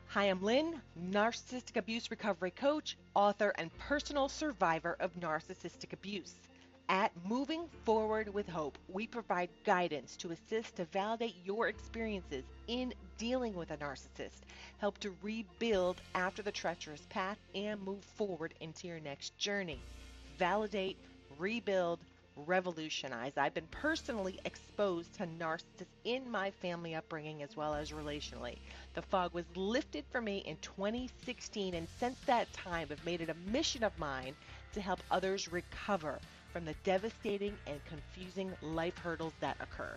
Hi, I'm Lynn, narcissistic abuse recovery coach, author, and personal survivor of narcissistic abuse. At Moving Forward with Hope, we provide guidance to assist to validate your experiences in dealing with a narcissist, help to rebuild after the treacherous path, and move forward into your next journey. Validate, rebuild, revolutionize. I've been personally exposed to narcissists in my family upbringing as well as relationally. The fog was lifted for me in 2016, and since that time, I've made it a mission of mine to help others recover from the devastating and confusing life hurdles that occur.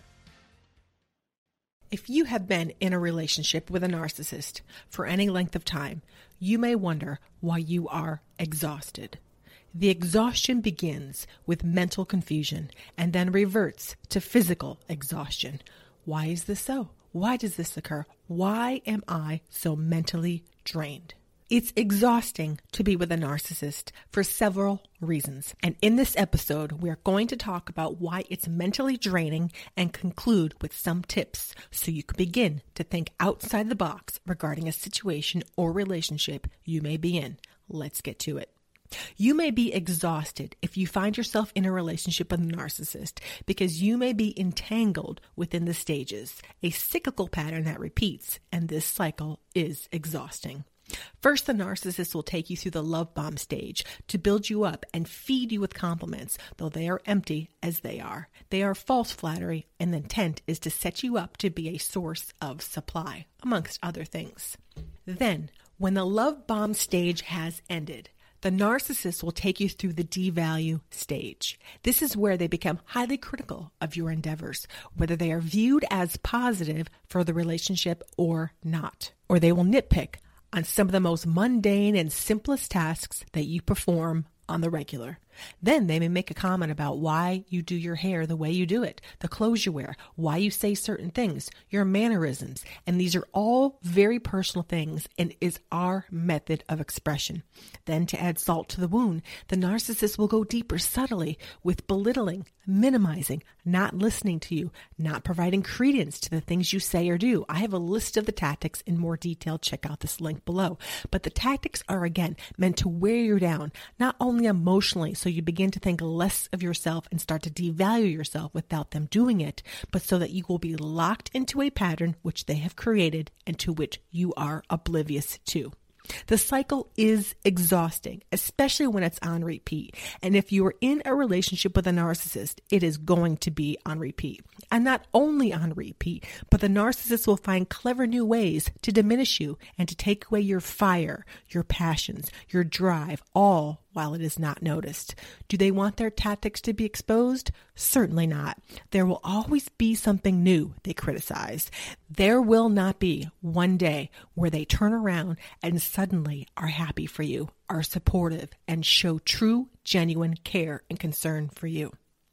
If you have been in a relationship with a narcissist for any length of time, you may wonder why you are exhausted. The exhaustion begins with mental confusion and then reverts to physical exhaustion. Why is this so? Why does this occur? Why am I so mentally drained? It's exhausting to be with a narcissist for several reasons. And in this episode, we're going to talk about why it's mentally draining and conclude with some tips so you can begin to think outside the box regarding a situation or relationship you may be in. Let's get to it. You may be exhausted if you find yourself in a relationship with a narcissist because you may be entangled within the stages, a cyclical pattern that repeats, and this cycle is exhausting. First, the narcissist will take you through the love bomb stage to build you up and feed you with compliments, though they are empty as they are. They are false flattery, and the intent is to set you up to be a source of supply, amongst other things. Then, when the love bomb stage has ended, the narcissist will take you through the devalue stage. This is where they become highly critical of your endeavors, whether they are viewed as positive for the relationship or not. Or they will nitpick on some of the most mundane and simplest tasks that you perform on the regular. Then they may make a comment about why you do your hair the way you do it, the clothes you wear, why you say certain things, your mannerisms. And these are all very personal things and is our method of expression. Then to add salt to the wound, the narcissist will go deeper subtly with belittling, minimizing, not listening to you, not providing credence to the things you say or do. I have a list of the tactics in more detail. Check out this link below. But the tactics are, again, meant to wear you down, not only emotionally, so you begin to think less of yourself and start to devalue yourself without them doing it, but so that you will be locked into a pattern which they have created and to which you are oblivious to. The cycle is exhausting, especially when it's on repeat. And if you are in a relationship with a narcissist, it is going to be on repeat. And not only on repeat, but the narcissist will find clever new ways to diminish you and to take away your fire, your passions, your drive, all while it is not noticed. Do they want their tactics to be exposed? Certainly not. There will always be something new they criticize. There will not be one day where they turn around and suddenly are happy for you, are supportive, and show true, genuine care and concern for you.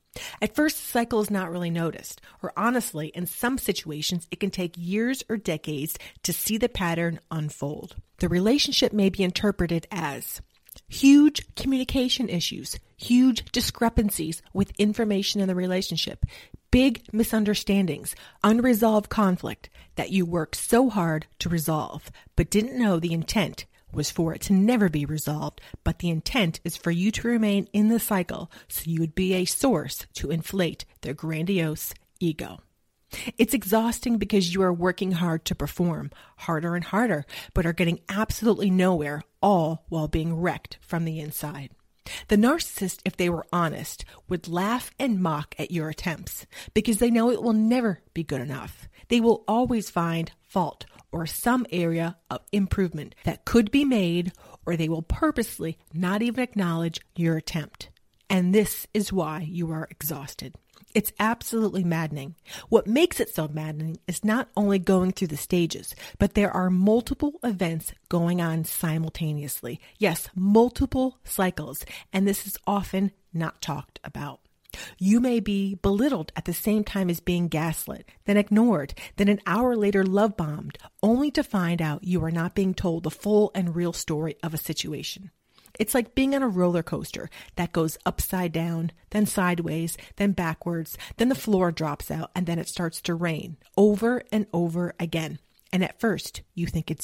At first, the cycle is not really noticed, or honestly, in some situations, it can take years or decades to see the pattern unfold. The relationship may be interpreted as huge communication issues, huge discrepancies with information in the relationship, big misunderstandings, unresolved conflict that you worked so hard to resolve, but didn't know the intent was for it to never be resolved, but the intent is for you to remain in the cycle so you would be a source to inflate their grandiose ego. It's exhausting because you are working hard to perform, harder and harder, but are getting absolutely nowhere, all while being wrecked from the inside. The narcissist, if they were honest, would laugh and mock at your attempts because they know it will never be good enough. They will always find fault or some area of improvement that could be made, or they will purposely not even acknowledge your attempt. And this is why you are exhausted. It's absolutely maddening. What makes it so maddening is not only going through the stages, but there are multiple events going on simultaneously. Yes, multiple cycles, and this is often not talked about. You may be belittled at the same time as being gaslit, then ignored, then an hour later love bombed, only to find out you are not being told the full and real story of a situation. It's like being on a roller coaster that goes upside down, then sideways, then backwards, then the floor drops out, and then it starts to rain over and over again. And at first, you think it's you.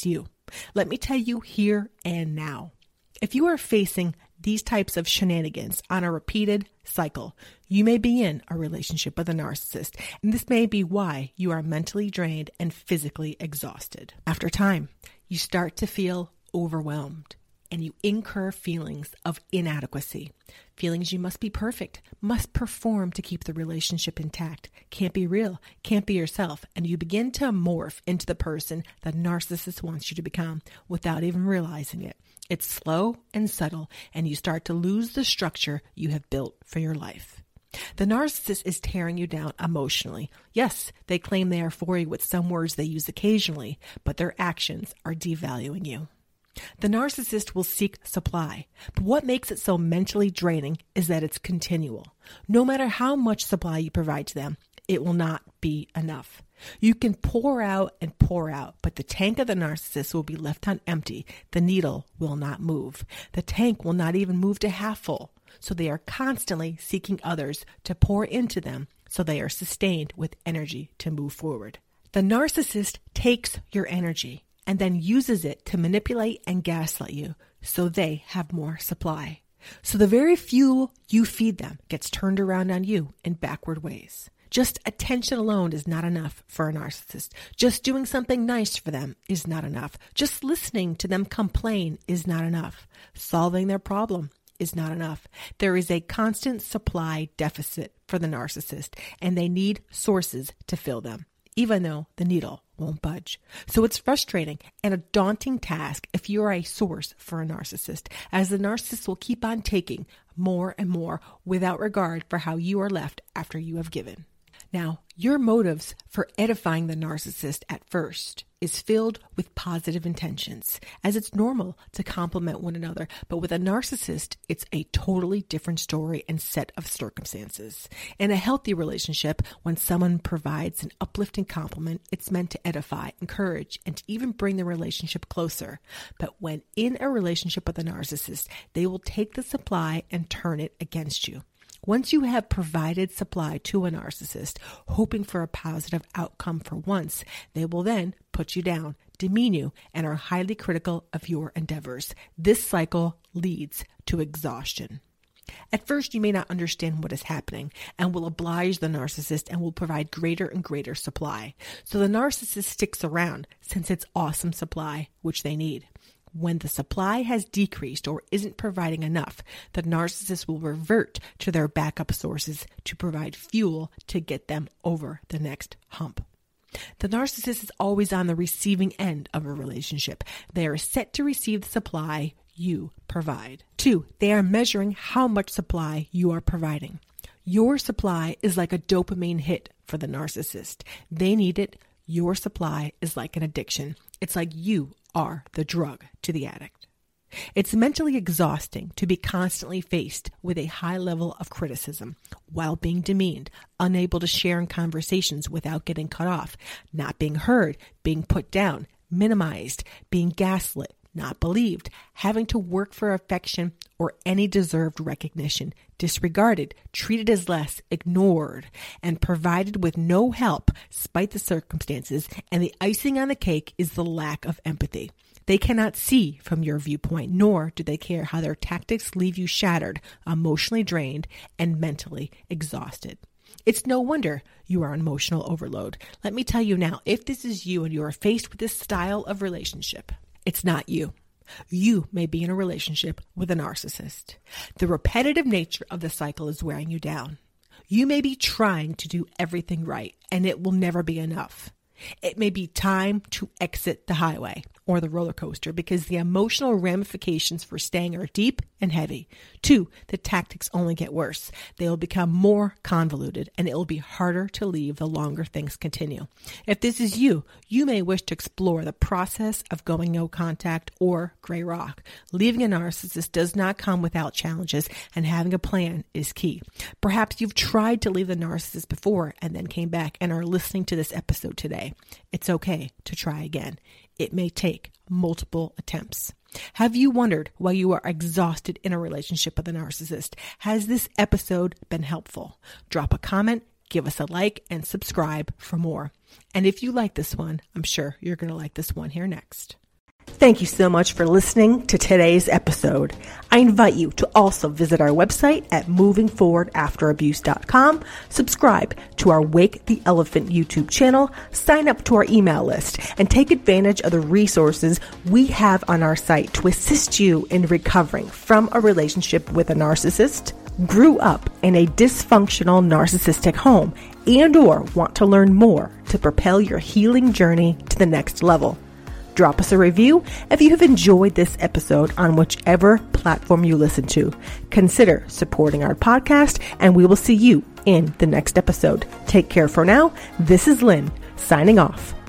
Let me tell you here and now. If you are facing these types of shenanigans on a repeated cycle, you may be in a relationship with a narcissist, and this may be why you are mentally drained and physically exhausted. After time, you start to feel overwhelmed, and you incur feelings of inadequacy. Feelings you must be perfect, must perform to keep the relationship intact, can't be real, can't be yourself, and you begin to morph into the person the narcissist wants you to become without even realizing it. It's slow and subtle, and you start to lose the structure you have built for your life. The narcissist is tearing you down emotionally. Yes, they claim they are for you with some words they use occasionally, but their actions are devaluing you. The narcissist will seek supply, but what makes it so mentally draining is that it's continual. No matter how much supply you provide to them, it will not be enough. You can pour out and pour out, but the tank of the narcissist will be left on empty. The needle will not move. The tank will not even move to half full. So they are constantly seeking others to pour into them so they are sustained with energy to move forward. The narcissist takes your energy and then uses it to manipulate and gaslight you so they have more supply. So the very fuel you feed them gets turned around on you in backward ways. Just attention alone is not enough for a narcissist. Just doing something nice for them is not enough. Just listening to them complain is not enough. Solving their problem is not enough. There is a constant supply deficit for the narcissist, and they need sources to fill them, even though the needle won't budge. So it's frustrating and a daunting task if you are a source for a narcissist, as the narcissist will keep on taking more and more without regard for how you are left after you have given. Now, your motives for edifying the narcissist at first is filled with positive intentions, as it's normal to compliment one another, but with a narcissist, it's a totally different story and set of circumstances. In a healthy relationship, when someone provides an uplifting compliment, it's meant to edify, encourage, and to even bring the relationship closer. But when in a relationship with a narcissist, they will take the supply and turn it against you. Once you have provided supply to a narcissist, hoping for a positive outcome for once, they will then put you down, demean you, and are highly critical of your endeavors. This cycle leads to exhaustion. At first, you may not understand what is happening and will oblige the narcissist and will provide greater and greater supply. So the narcissist sticks around since it's awesome supply, which they need. When the supply has decreased or isn't providing enough, the narcissist will revert to their backup sources to provide fuel to get them over the next hump. The narcissist is always on the receiving end of a relationship. They are set to receive the supply you provide. 2, they are measuring how much supply you are providing. Your supply is like a dopamine hit for the narcissist. They need it. Your supply is like an addiction. It's like you are the drug to the addict. It's mentally exhausting to be constantly faced with a high level of criticism while being demeaned, unable to share in conversations without getting cut off, not being heard, being put down, minimized, being gaslit, not believed, having to work for affection or any deserved recognition, disregarded, treated as less, ignored, and provided with no help despite the circumstances, and the icing on the cake is the lack of empathy. They cannot see from your viewpoint, nor do they care how their tactics leave you shattered, emotionally drained, and mentally exhausted. It's no wonder you are on emotional overload. Let me tell you now, if this is you and you are faced with this style of relationship, it's not you. You may be in a relationship with a narcissist. The repetitive nature of the cycle is wearing you down. You may be trying to do everything right, and it will never be enough. It may be time to exit the highway or the roller coaster because the emotional ramifications for staying are deep and heavy. 2, the tactics only get worse. They will become more convoluted and it will be harder to leave the longer things continue. If this is you, you may wish to explore the process of going no contact or gray rock. Leaving a narcissist does not come without challenges, and having a plan is key. Perhaps you've tried to leave the narcissist before and then came back and are listening to this episode today. It's okay to try again. It may take multiple attempts. Have you wondered why you are exhausted in a relationship with a narcissist? Has this episode been helpful? Drop a comment, give us a like, and subscribe for more. And if you like this one, I'm sure you're going to like this one here next. Thank you so much for listening to today's episode. I invite you to also visit our website at movingforwardafterabuse.com, subscribe to our Wake the Elephant YouTube channel, sign up to our email list, and take advantage of the resources we have on our site to assist you in recovering from a relationship with a narcissist, grew up in a dysfunctional narcissistic home, and or want to learn more to propel your healing journey to the next level. Drop us a review if you have enjoyed this episode on whichever platform you listen to. Consider supporting our podcast, and we will see you in the next episode. Take care for now. This is Lynn, signing off.